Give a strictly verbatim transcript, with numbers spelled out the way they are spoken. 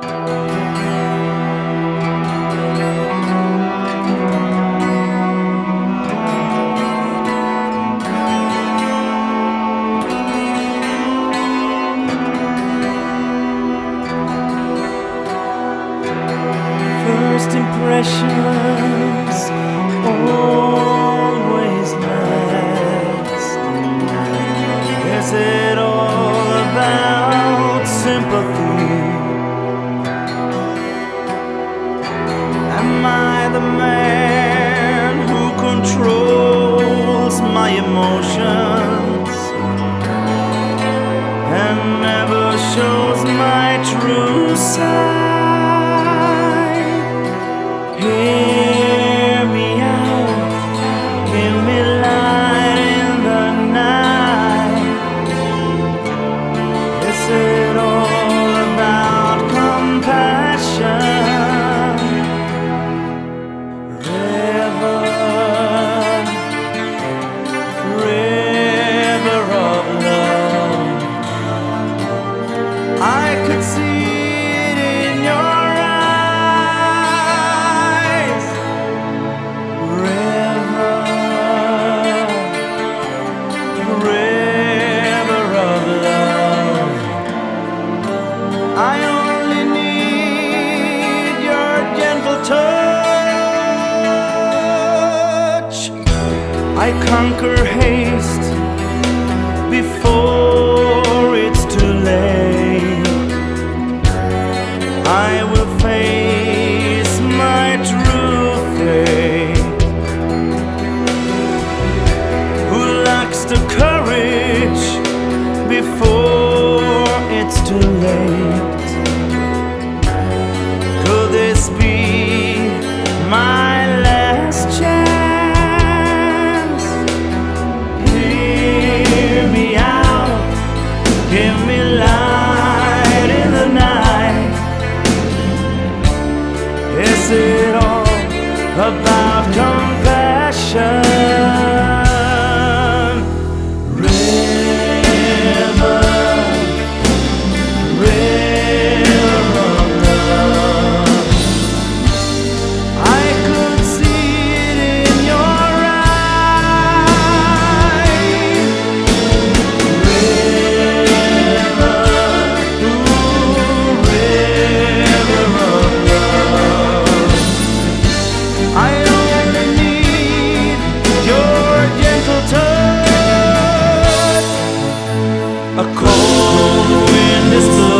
First impressions always last. Is it all about sympathy? Am I the man who controls my emotions and never shows my true side? Hear me out, give me light in the night. Is it all about compassion? River, river of love, I could see it in your I only need your gentle touch. I conquer haste before it's too late. I will face my true fate. Who lacks the courage before it's too late? Could this be my last chance? Hear me out, give me light in the night. Is it all about compassion? A cold wind is blowing.